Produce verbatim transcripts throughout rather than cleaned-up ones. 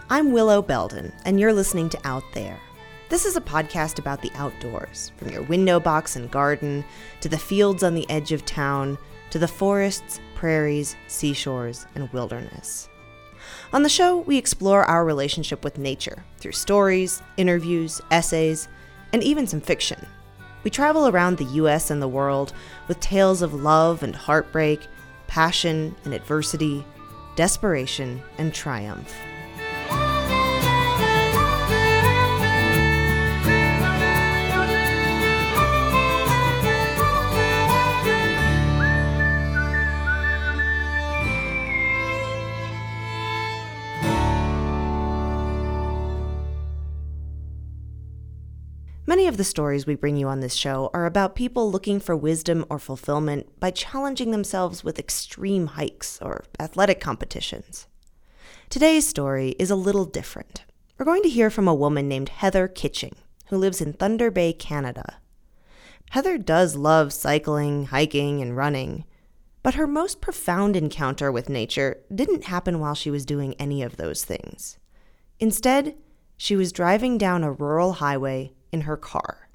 I'm Willow Belden, and you're listening to Out There. This is a podcast about the outdoors, from your window box and garden, to the fields on the edge of town, to the forests, prairies, seashores, and wilderness. On the show, we explore our relationship with nature through stories, interviews, essays, and even some fiction. We travel around the U S and the world with tales of love and heartbreak, passion and adversity, desperation and triumph. Many of the stories we bring you on this show are about people looking for wisdom or fulfillment by challenging themselves with extreme hikes or athletic competitions. Today's story is a little different. We're going to hear from a woman named Heather Kitching, who lives in Thunder Bay, Canada. Heather does love cycling, hiking, and running, but her most profound encounter with nature didn't happen while she was doing any of those things. Instead, she was driving down a rural highway in her car.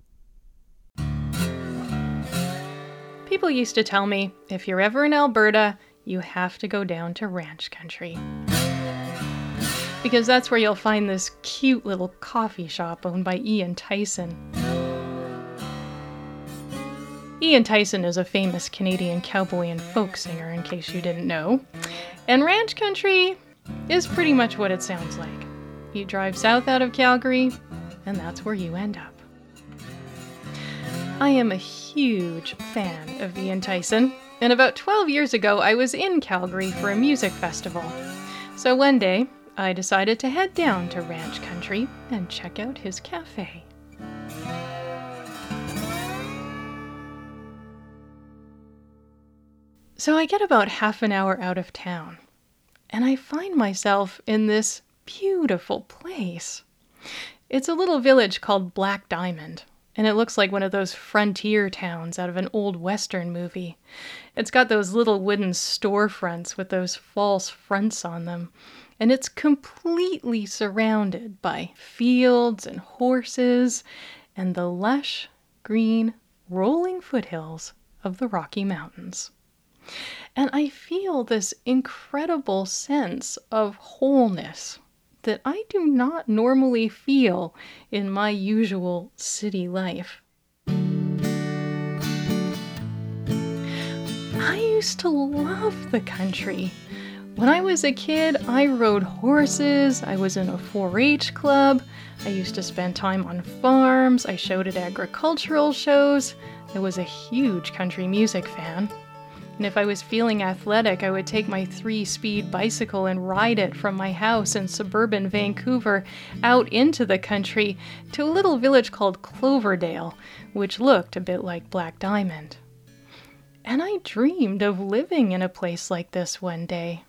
People used to tell me, if you're ever in Alberta, you have to go down to ranch country. Because that's where you'll find this cute little coffee shop owned by Ian Tyson. Ian Tyson is a famous Canadian cowboy and folk singer, in case you didn't know. And ranch country is pretty much what it sounds like. You drive south out of Calgary, and that's where you end up. I am a huge fan of Ian Tyson, and about twelve years ago I was in Calgary for a music festival. So one day, I decided to head down to ranch country and check out his cafe. So I get about half an hour out of town, and I find myself in this beautiful place. It's a little village called Black Diamond, and it looks like one of those frontier towns out of an old Western movie. It's got those little wooden storefronts with those false fronts on them, and it's completely surrounded by fields and horses and the lush, green, rolling foothills of the Rocky Mountains. And I feel this incredible sense of wholeness that I do not normally feel in my usual city life. I used to love the country. When I was a kid, I rode horses, I was in a four H club, I used to spend time on farms, I showed at agricultural shows, I was a huge country music fan. And if I was feeling athletic, I would take my three-speed bicycle and ride it from my house in suburban Vancouver out into the country to a little village called Cloverdale, which looked a bit like Black Diamond. And I dreamed of living in a place like this one day.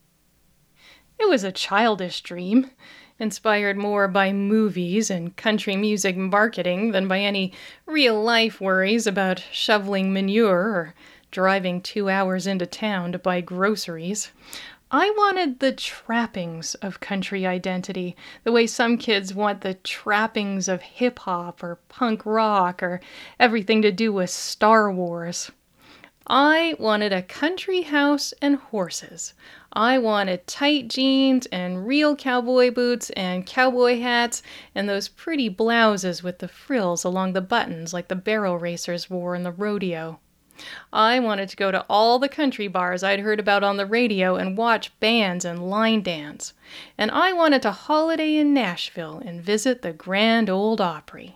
It was a childish dream, inspired more by movies and country music marketing than by any real-life worries about shoveling manure or driving two hours into town to buy groceries. I wanted the trappings of country identity, the way some kids want the trappings of hip-hop or punk rock or everything to do with Star Wars. I wanted a country house and horses. I wanted tight jeans and real cowboy boots and cowboy hats and those pretty blouses with the frills along the buttons like the barrel racers wore in the rodeo. I wanted to go to all the country bars I'd heard about on the radio and watch bands and line dance. And I wanted to holiday in Nashville and visit the Grand Ole Opry.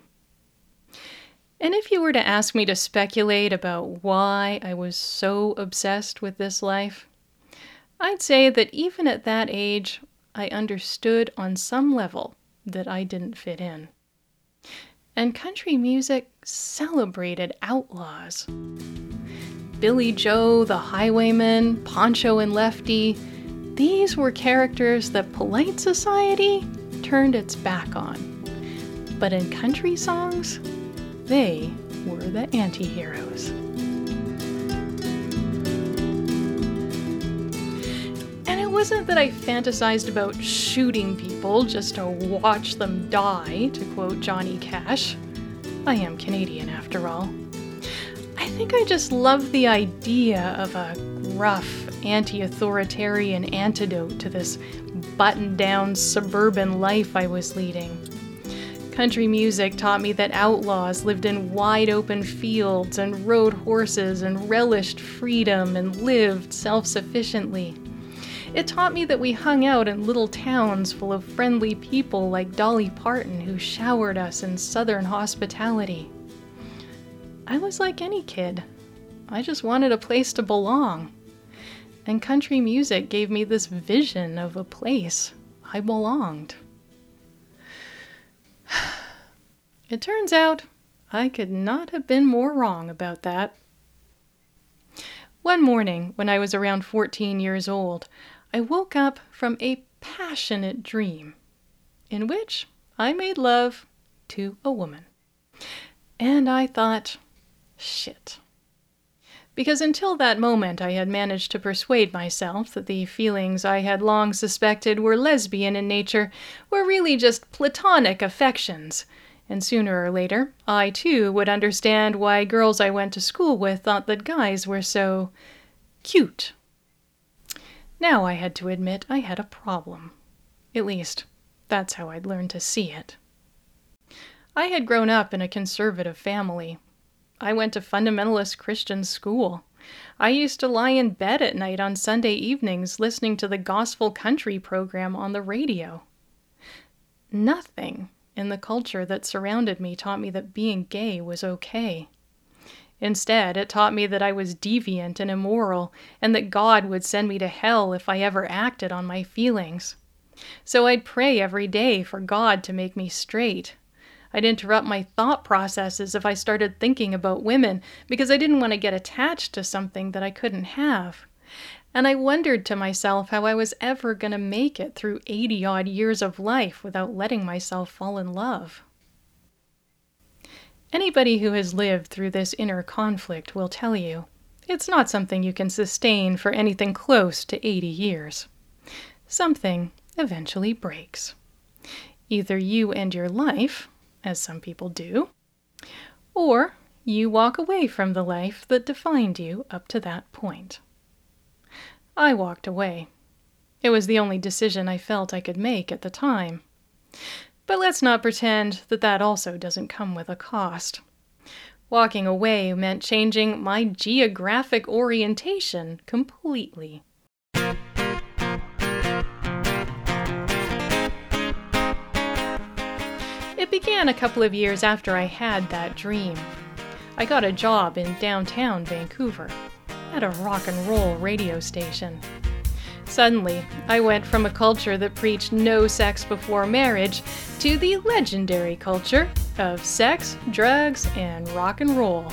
And if you were to ask me to speculate about why I was so obsessed with this life, I'd say that even at that age, I understood on some level that I didn't fit in. And country music celebrated outlaws. Billy Joe, the Highwayman, Poncho and Lefty, these were characters that polite society turned its back on. But in country songs, they were the anti-heroes. And it wasn't that I fantasized about shooting people just to watch them die, to quote Johnny Cash. I am Canadian after all. I think I just loved the idea of a gruff, anti-authoritarian antidote to this buttoned-down suburban life I was leading. Country music taught me that outlaws lived in wide-open fields and rode horses and relished freedom and lived self-sufficiently. It taught me that we hung out in little towns full of friendly people like Dolly Parton who showered us in southern hospitality. I was like any kid. I just wanted a place to belong. And country music gave me this vision of a place I belonged. It turns out I could not have been more wrong about that. One morning, when I was around fourteen years old, I woke up from a passionate dream in which I made love to a woman. And I thought, shit. Because until that moment I had managed to persuade myself that the feelings I had long suspected were lesbian in nature were really just platonic affections, and sooner or later I too would understand why girls I went to school with thought that guys were so cute. Now I had to admit I had a problem. At least, that's how I'd learned to see it. I had grown up in a conservative family. I went to fundamentalist Christian school. I used to lie in bed at night on Sunday evenings listening to the gospel country program on the radio. Nothing in the culture that surrounded me taught me that being gay was okay. Instead, it taught me that I was deviant and immoral, and that God would send me to hell if I ever acted on my feelings. So I'd pray every day for God to make me straight. I'd interrupt my thought processes if I started thinking about women, because I didn't want to get attached to something that I couldn't have. And I wondered to myself how I was ever going to make it through eighty-odd years of life without letting myself fall in love. Anybody who has lived through this inner conflict will tell you it's not something you can sustain for anything close to eighty years. Something eventually breaks. Either you end your life, as some people do, or you walk away from the life that defined you up to that point. I walked away. It was the only decision I felt I could make at the time. But let's not pretend that that also doesn't come with a cost. Walking away meant changing my geographic orientation completely. It began a couple of years after I had that dream. I got a job in downtown Vancouver at a rock and roll radio station. Suddenly, I went from a culture that preached no sex before marriage to the legendary culture of sex, drugs, and rock and roll.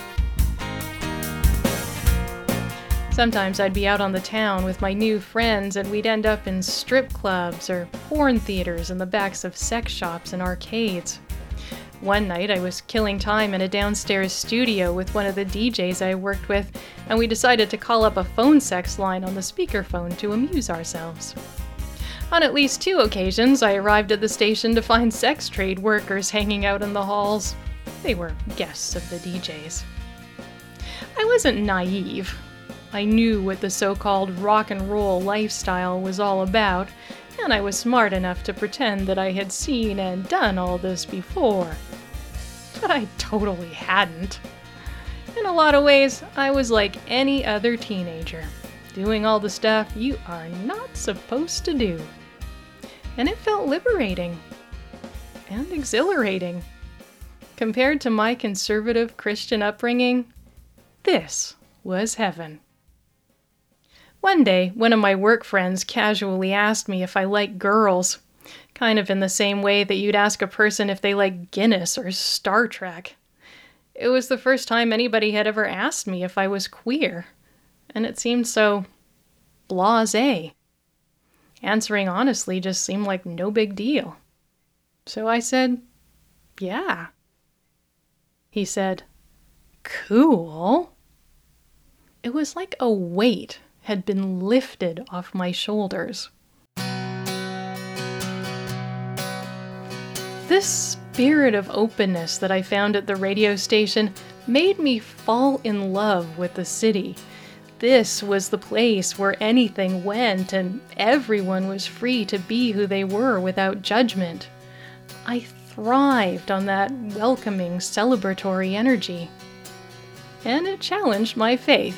Sometimes I'd be out on the town with my new friends and we'd end up in strip clubs or porn theaters in the backs of sex shops and arcades. One night I was killing time in a downstairs studio with one of the D Js I worked with, and we decided to call up a phone sex line on the speakerphone to amuse ourselves. On at least two occasions, I arrived at the station to find sex trade workers hanging out in the halls. They were guests of the D Js. I wasn't naive. I knew what the so-called rock and roll lifestyle was all about, and I was smart enough to pretend that I had seen and done all this before. But I totally hadn't. In a lot of ways, I was like any other teenager, doing all the stuff you are not supposed to do. And it felt liberating and exhilarating. Compared to my conservative Christian upbringing, this was heaven. One day, one of my work friends casually asked me if I like girls, kind of in the same way that you'd ask a person if they like Guinness or Star Trek. It was the first time anybody had ever asked me if I was queer, and it seemed so blasé. Answering honestly just seemed like no big deal. So I said, yeah. He said, cool. It was like a weight had been lifted off my shoulders. This spirit of openness that I found at the radio station made me fall in love with the city. This was the place where anything went and everyone was free to be who they were without judgment. I thrived on that welcoming, celebratory energy. And it challenged my faith.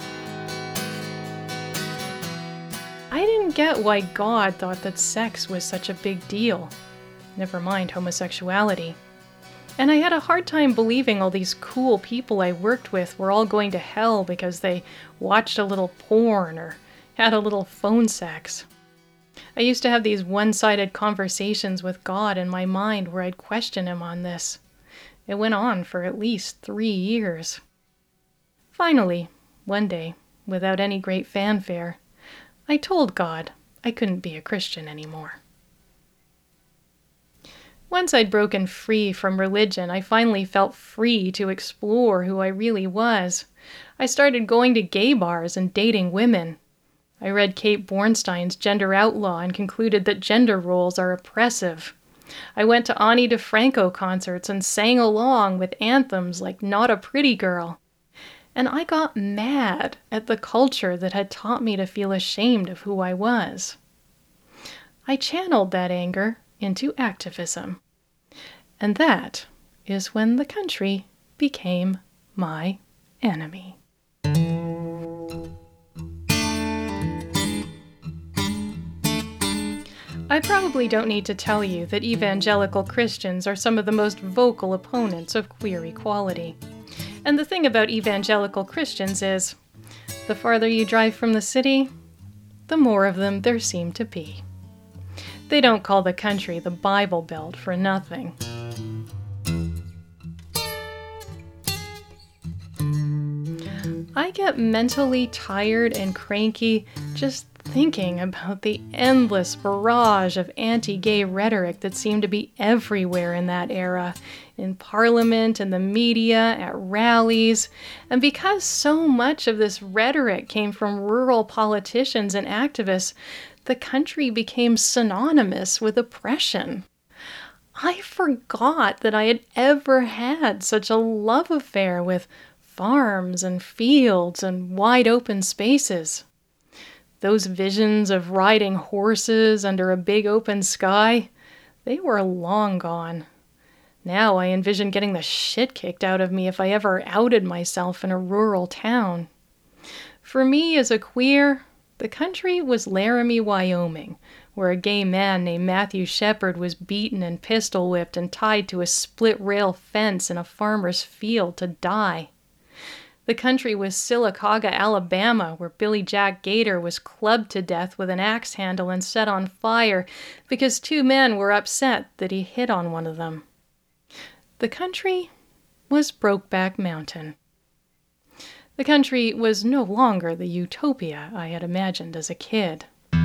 I didn't get why God thought that sex was such a big deal. Never mind homosexuality. And I had a hard time believing all these cool people I worked with were all going to hell because they watched a little porn or had a little phone sex. I used to have these one-sided conversations with God in my mind where I'd question him on this. It went on for at least three years. Finally, one day, without any great fanfare, I told God I couldn't be a Christian anymore. Once I'd broken free from religion, I finally felt free to explore who I really was. I started going to gay bars and dating women. I read Kate Bornstein's Gender Outlaw and concluded that gender roles are oppressive. I went to Ani DeFranco concerts and sang along with anthems like Not a Pretty Girl. And I got mad at the culture that had taught me to feel ashamed of who I was. I channeled that anger into activism. And that is when the country became my enemy. I probably don't need to tell you that evangelical Christians are some of the most vocal opponents of queer equality. And the thing about evangelical Christians is, the farther you drive from the city, the more of them there seem to be. They don't call the country the Bible Belt for nothing. I get mentally tired and cranky just thinking about the endless barrage of anti-gay rhetoric that seemed to be everywhere in that era, in Parliament, in the media, at rallies. And because so much of this rhetoric came from rural politicians and activists, the country became synonymous with oppression. I forgot that I had ever had such a love affair with farms and fields and wide open spaces. Those visions of riding horses under a big open sky, they were long gone. Now I envision getting the shit kicked out of me if I ever outed myself in a rural town. For me as a queer, the country was Laramie, Wyoming, where a gay man named Matthew Shepard was beaten and pistol-whipped and tied to a split-rail fence in a farmer's field to die. The country was Sylacauga, Alabama, where Billy Jack Gator was clubbed to death with an axe handle and set on fire because two men were upset that he hit on one of them. The country was Brokeback Mountain. The country was no longer the utopia I had imagined as a kid.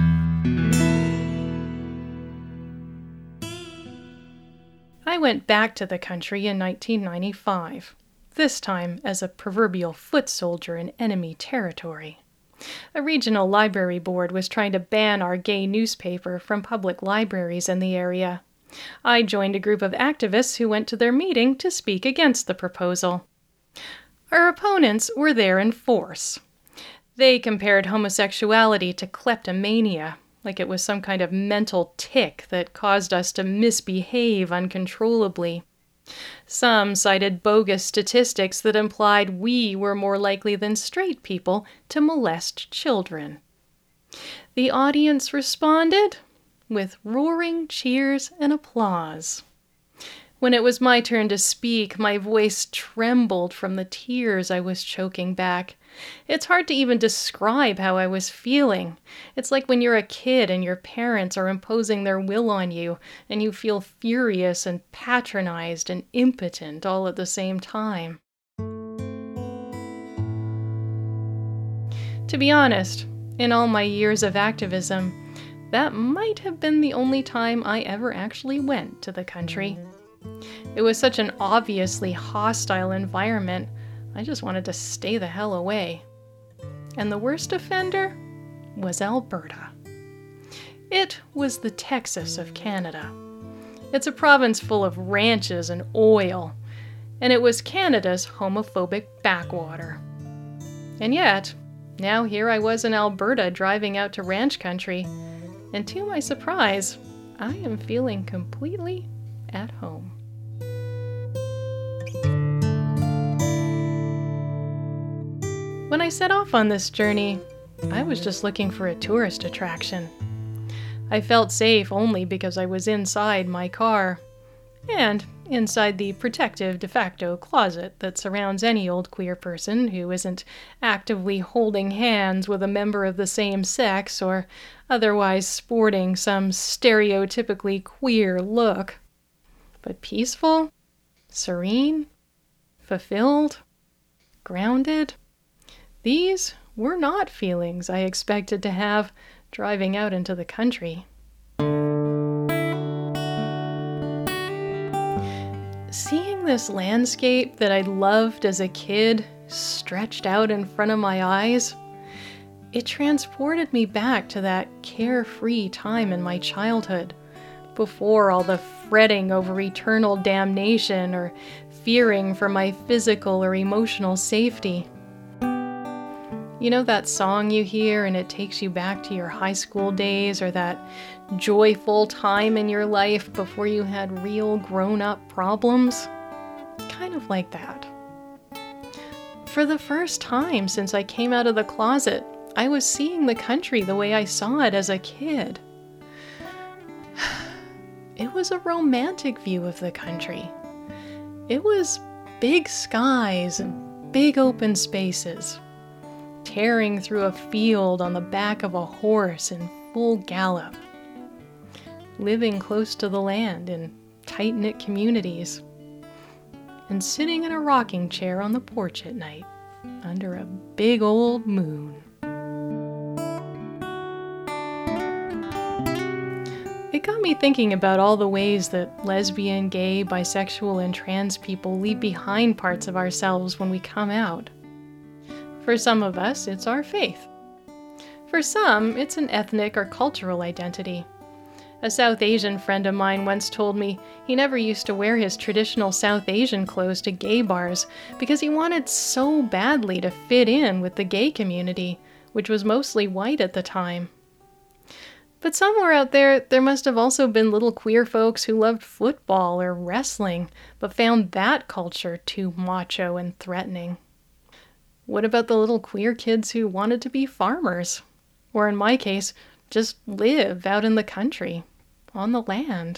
I went back to the country in nineteen ninety-five. This time as a proverbial foot soldier in enemy territory. A regional library board was trying to ban our gay newspaper from public libraries in the area. I joined a group of activists who went to their meeting to speak against the proposal. Our opponents were there in force. They compared homosexuality to kleptomania, like it was some kind of mental tic that caused us to misbehave uncontrollably. Some cited bogus statistics that implied we were more likely than straight people to molest children. The audience responded with roaring cheers and applause. When it was my turn to speak, my voice trembled from the tears I was choking back. It's hard to even describe how I was feeling. It's like when you're a kid and your parents are imposing their will on you, and you feel furious and patronized and impotent all at the same time. To be honest, in all my years of activism, that might have been the only time I ever actually went to the country. It was such an obviously hostile environment, I just wanted to stay the hell away. And the worst offender was Alberta. It was the Texas of Canada. It's a province full of ranches and oil, and it was Canada's homophobic backwater. And yet, now here I was in Alberta driving out to ranch country, and to my surprise, I am feeling completely at home. When I set off on this journey, I was just looking for a tourist attraction. I felt safe only because I was inside my car, and inside the protective de facto closet that surrounds any old queer person who isn't actively holding hands with a member of the same sex or otherwise sporting some stereotypically queer look. But peaceful, serene, fulfilled, grounded, these were not feelings I expected to have driving out into the country. Seeing this landscape that I loved as a kid stretched out in front of my eyes, it transported me back to that carefree time in my childhood, before all the fretting over eternal damnation or fearing for my physical or emotional safety. You know that song you hear and it takes you back to your high school days, or that joyful time in your life before you had real grown-up problems? Kind of like that. For the first time since I came out of the closet, I was seeing the country the way I saw it as a kid. It was a romantic view of the country. It was big skies and big open spaces, tearing through a field on the back of a horse in full gallop, living close to the land in tight-knit communities, and sitting in a rocking chair on the porch at night under a big old moon. It got me thinking about all the ways that lesbian, gay, bisexual, and trans people leave behind parts of ourselves when we come out. For some of us, it's our faith. For some, it's an ethnic or cultural identity. A South Asian friend of mine once told me he never used to wear his traditional South Asian clothes to gay bars because he wanted so badly to fit in with the gay community, which was mostly white at the time. But somewhere out there, there must have also been little queer folks who loved football or wrestling, but found that culture too macho and threatening. What about the little queer kids who wanted to be farmers? Or in my case, just live out in the country, on the land?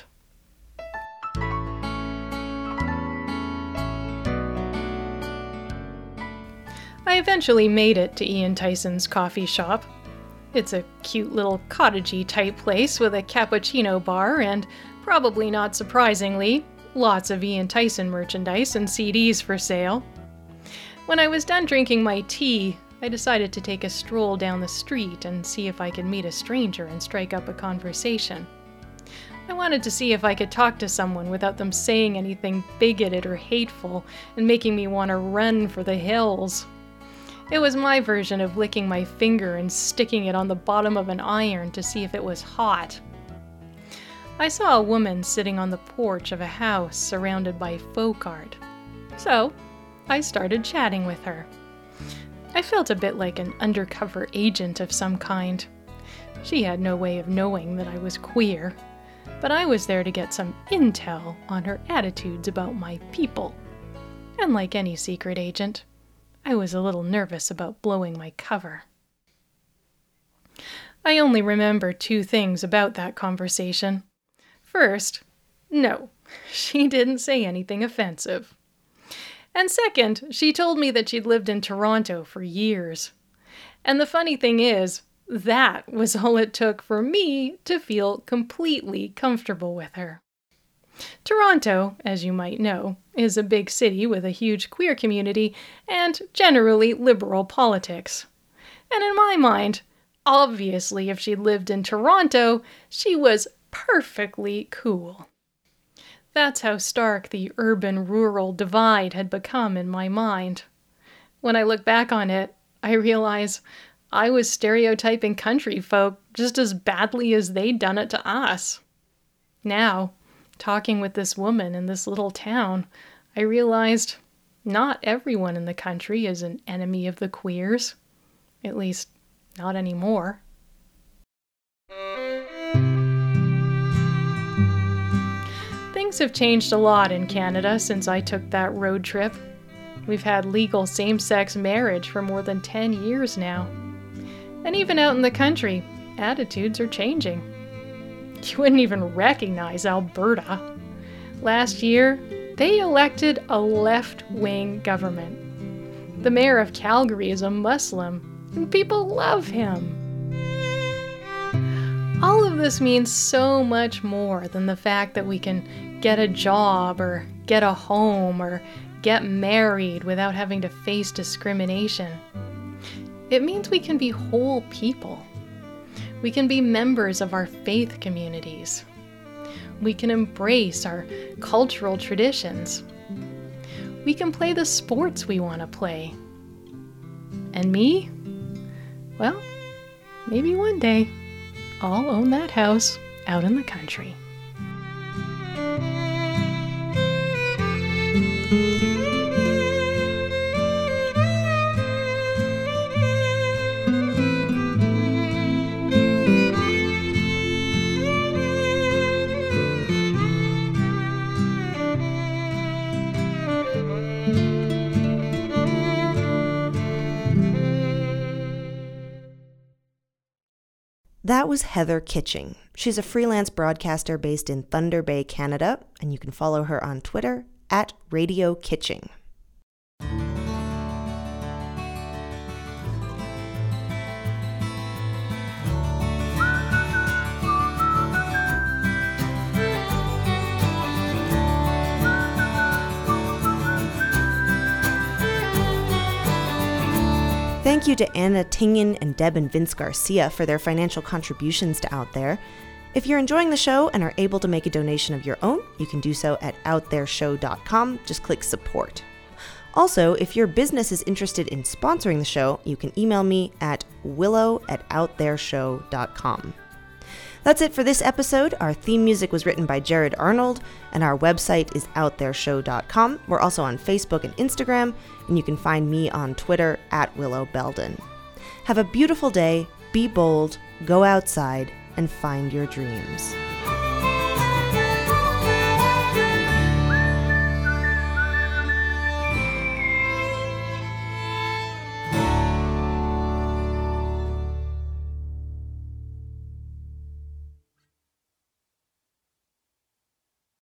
I eventually made it to Ian Tyson's coffee shop. It's a cute little cottagey type place with a cappuccino bar and, probably not surprisingly, lots of Ian Tyson merchandise and C Ds for sale. When I was done drinking my tea, I decided to take a stroll down the street and see if I could meet a stranger and strike up a conversation. I wanted to see if I could talk to someone without them saying anything bigoted or hateful and making me want to run for the hills. It was my version of licking my finger and sticking it on the bottom of an iron to see if it was hot. I saw a woman sitting on the porch of a house surrounded by folk art. So, I started chatting with her. I felt a bit like an undercover agent of some kind. She had no way of knowing that I was queer, but I was there to get some intel on her attitudes about my people. And like any secret agent, I was a little nervous about blowing my cover. I only remember two things about that conversation. First, no, she didn't say anything offensive. And second, she told me that she'd lived in Toronto for years. And the funny thing is, that was all it took for me to feel completely comfortable with her. Toronto, as you might know, is a big city with a huge queer community and generally liberal politics. And in my mind, obviously if she'd lived in Toronto, she was perfectly cool. That's how stark the urban-rural divide had become in my mind. When I look back on it, I realize I was stereotyping country folk just as badly as they'd done it to us. Now, Talking with this woman in this little town, I realized not everyone in the country is an enemy of the queers. At least, not anymore. Things have changed a lot in Canada since I took that road trip. We've had legal same-sex marriage for more than ten years now. And even out in the country, attitudes are changing. You wouldn't even recognize Alberta. Last year, they elected a left-wing government. The mayor of Calgary is a Muslim, and people love him. All of this means so much more than the fact that we can get a job or get a home or get married without having to face discrimination. It means we can be whole people. We can be members of our faith communities. We can embrace our cultural traditions. We can play the sports we want to play. And me? Well, maybe one day I'll own that house out in the country. That was Heather Kitching. She's a freelance broadcaster based in Thunder Bay, Canada, and you can follow her on Twitter at Radio Kitching. Thank you to Anna Tingen and Deb and Vince Garcia for their financial contributions to Out There. If you're enjoying the show and are able to make a donation of your own, you can do so at out there show dot com. Just click support. Also, if your business is interested in sponsoring the show, you can email me at willow at out there show dot com. That's it for this episode. Our theme music was written by Jared Arnold, and our website is out there show dot com. We're also on Facebook and Instagram, and you can find me on Twitter at Willow Belden. Have a beautiful day, be bold, go outside, and find your dreams.